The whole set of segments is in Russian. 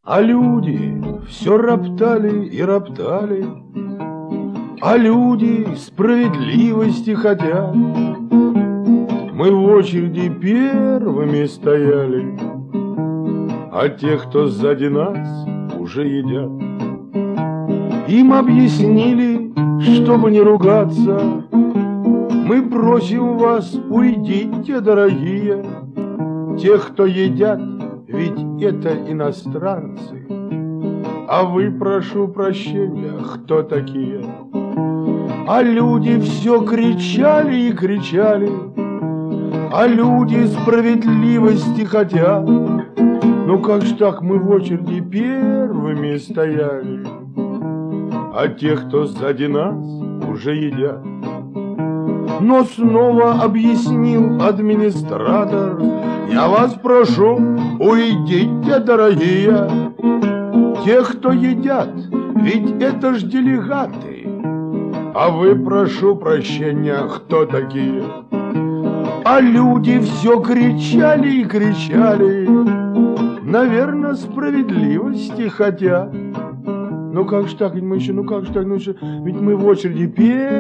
А люди все роптали и роптали, а люди справедливости хотят. Мы в очереди первыми стояли, а те, кто сзади нас, уже едят. Им объяснили, чтобы не ругаться: мы просим вас, уйдите, дорогие. Те, кто едят, ведь это иностранцы. А вы, прошу прощения, кто такие? А люди все кричали и кричали, а люди справедливости хотят. Ну как ж так, мы в очереди первыми стояли, а те, кто сзади нас, уже едят. Но снова объяснил администратор: я вас прошу, уйдите, дорогие. Те, кто едят, ведь это ж делегаты. А вы, прошу прощения, кто такие? А люди все кричали и кричали, наверное, справедливости хотят. Ну как ж так, ведь мы еще, ну как ж так, ну еще, ведь мы в очереди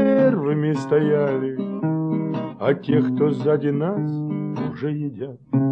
первыми стояли, а те, кто сзади нас, уже едят.